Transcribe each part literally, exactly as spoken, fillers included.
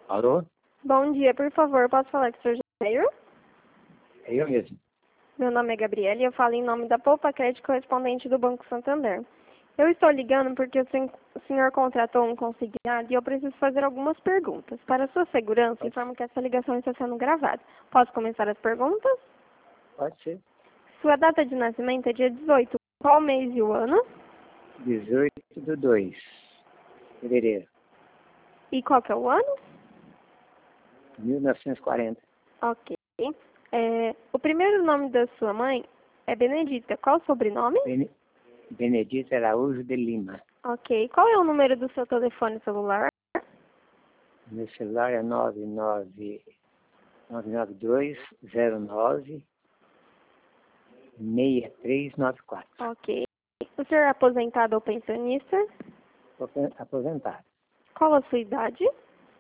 Alô? Bom dia, por favor, posso falar com o senhor Jair? É eu mesmo. Meu nome é Gabriela e eu falo em nome da Poupa Crédito, correspondente do Banco Santander. Eu estou ligando porque o sen- o senhor contratou um consignado e eu preciso fazer algumas perguntas. Para sua segurança, Pode, informo que essa ligação está sendo gravada. Posso começar as perguntas? pode ser. Sua data de nascimento é dia dezoito. Qual mês e o ano? dezoito do dois. Fevereiro. E qual que é o ano? mil novecentos e quarenta. Ok. É, o primeiro nome da sua mãe é Benedita. Qual o sobrenome? Bene, Benedito Araújo de Lima. Ok. Qual é o número do seu telefone celular? Meu celular é nove nove nove nove dois zero nove seis três nove quatro. Ok. O senhor é aposentado ou pensionista? Aposen- Aposentado. Qual a sua idade?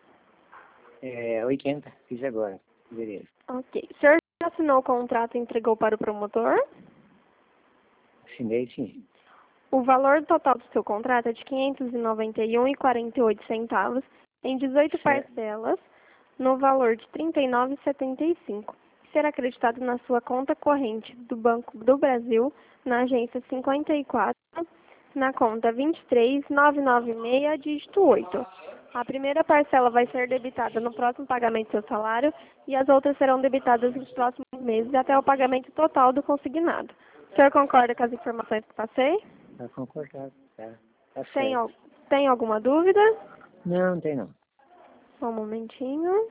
É oitenta, fiz agora, fevereiro. Ok. O senhor já assinou o contrato e entregou para o promotor? Assinei sim. O valor total do seu contrato é de quinhentos e noventa e um reais e quarenta e oito centavos em dezoito Certo. parcelas, no valor de trinta e nove reais e setenta e cinco centavos. Será acreditado na sua conta corrente do Banco do Brasil, na agência cinquenta e quatro, na conta vinte e três mil novecentos e noventa e seis, dígito oito. A primeira parcela vai ser debitada no próximo pagamento do seu salário e as outras serão debitadas nos próximos meses até o pagamento total do consignado. O senhor concorda com as informações que passei? Está concordado. Tá, tá Tem, certo. al- tem alguma dúvida? Não, não tem não. Só um momentinho.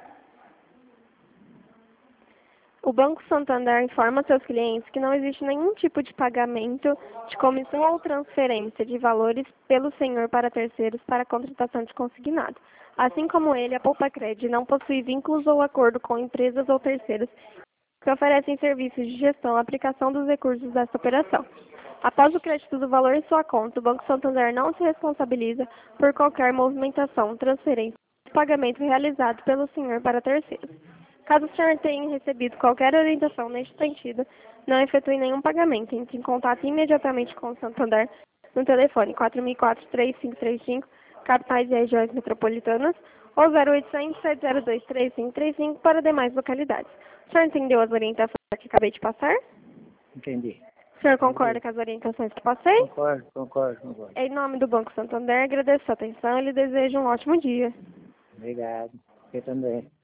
O Banco Santander informa seus clientes que não existe nenhum tipo de pagamento de comissão ou transferência de valores pelo senhor para terceiros para a contratação de consignado. Assim como ele, a Poupa Cred não possui vínculos ou acordo com empresas ou terceiros que oferecem serviços de gestão e aplicação dos recursos desta operação. Após o crédito do valor em sua conta, o Banco Santander não se responsabiliza por qualquer movimentação, transferência ou pagamento realizado pelo senhor para terceiros. Caso o senhor tenha recebido qualquer orientação neste sentido, não efetue nenhum pagamento. Entre em contato imediatamente com o Santander no telefone quatro mil e quatro, três cinco três cinco, capitais e regiões metropolitanas, ou zero oitocentos, sete zero dois, três cinco três cinco para demais localidades. O senhor entendeu as orientações que acabei de passar? Entendi. O senhor concorda com as orientações que passei? Concordo, concordo, concordo. Em nome do Banco Santander, agradeço a atenção e lhe desejo um ótimo dia. Obrigado. Você também.